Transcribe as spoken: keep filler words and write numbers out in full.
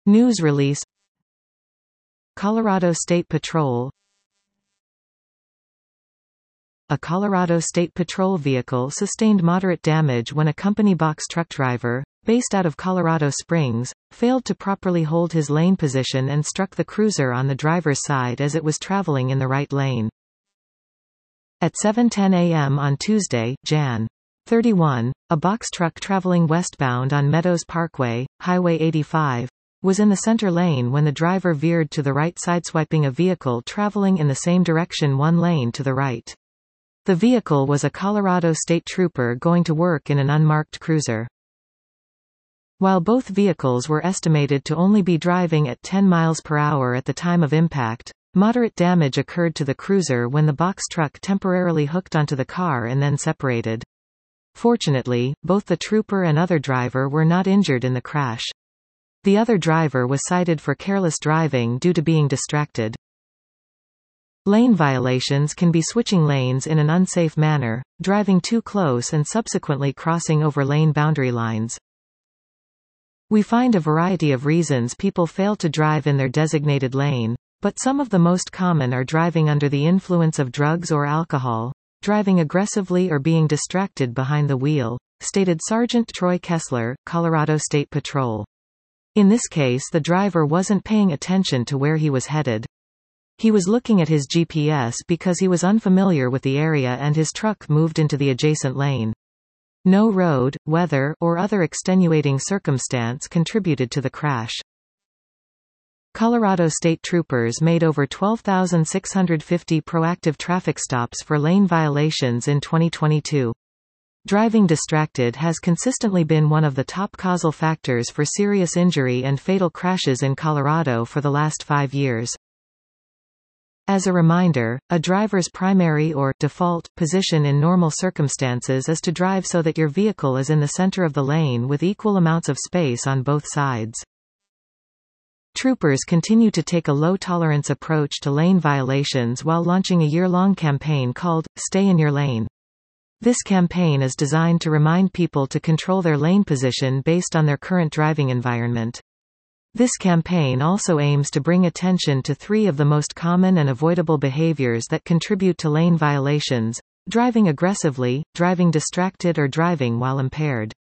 News release. Colorado State Patrol. A Colorado State Patrol vehicle sustained moderate damage when a company box truck driver, based out of Colorado Springs, failed to properly hold his lane position and struck the cruiser on the driver's side as it was traveling in the right lane. At seven ten a m on Tuesday, January thirty-first, a box truck traveling westbound on Meadows Parkway, Highway eighty-five, was in the center lane when the driver veered to the right sideswiping a vehicle traveling in the same direction one lane to the right. The vehicle was a Colorado State Trooper going to work in an unmarked cruiser. While both vehicles were estimated to only be driving at ten miles per hour at the time of impact, moderate damage occurred to the cruiser when the box truck temporarily hooked onto the car and then separated. Fortunately, both the trooper and other driver were not injured in the crash. The other driver was cited for careless driving due to being distracted. Lane violations can be switching lanes in an unsafe manner, driving too close and subsequently crossing over lane boundary lines. We find a variety of reasons people fail to drive in their designated lane, but some of the most common are driving under the influence of drugs or alcohol, driving aggressively or being distracted behind the wheel, stated Sergeant Troy Kessler, Colorado State Patrol. In this case, the driver wasn't paying attention to where he was headed. He was looking at his G P S because he was unfamiliar with the area and his truck moved into the adjacent lane. No road, weather, or other extenuating circumstance contributed to the crash. Colorado State Troopers made over twelve thousand six hundred fifty proactive traffic stops for lane violations in twenty twenty-two. Driving distracted has consistently been one of the top causal factors for serious injury and fatal crashes in Colorado for the last five years. As a reminder, a driver's primary or default position in normal circumstances is to drive so that your vehicle is in the center of the lane with equal amounts of space on both sides. Troopers continue to take a low-tolerance approach to lane violations while launching a year-long campaign called, Stay in Your Lane. This campaign is designed to remind people to control their lane position based on their current driving environment. This campaign also aims to bring attention to three of the most common and avoidable behaviors that contribute to lane violations: driving aggressively, driving distracted or driving while impaired.